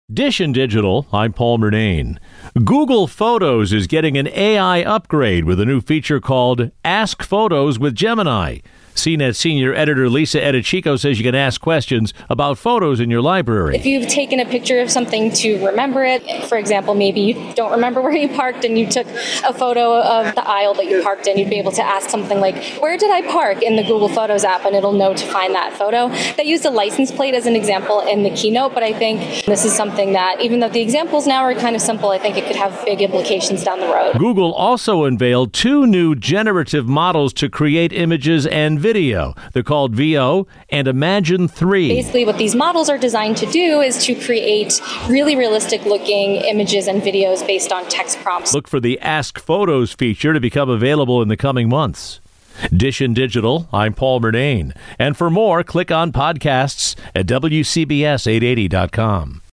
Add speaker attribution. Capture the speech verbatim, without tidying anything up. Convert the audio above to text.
Speaker 1: Dish and Digital, I'm Paul Murnane. Google Photos is getting an A I upgrade with a new feature called Ask Photos with Gemini. C net senior editor Lisa Edichico says you can ask questions about photos in your library.
Speaker 2: If you've taken a picture of something to remember it, for example, maybe you don't remember where you parked and you took a photo of the aisle that you parked in, you'd be able to ask something like, where did I park in the Google Photos app? And it'll know to find that photo. They used a license plate as an example in the keynote, but I think this is something that, even though the examples now are kind of simple, I think it could have big implications down the road.
Speaker 1: Google also unveiled two new generative models to create images and video. They're called Veo and Imagen three.
Speaker 2: Basically, what these models are designed to do is to create really realistic looking images and videos based on text prompts.
Speaker 1: Look for the Ask Photos feature to become available in the coming months. Dish and Digital, I'm Paul Murnane. And for more, click on podcasts at W C B S eight eighty dot com.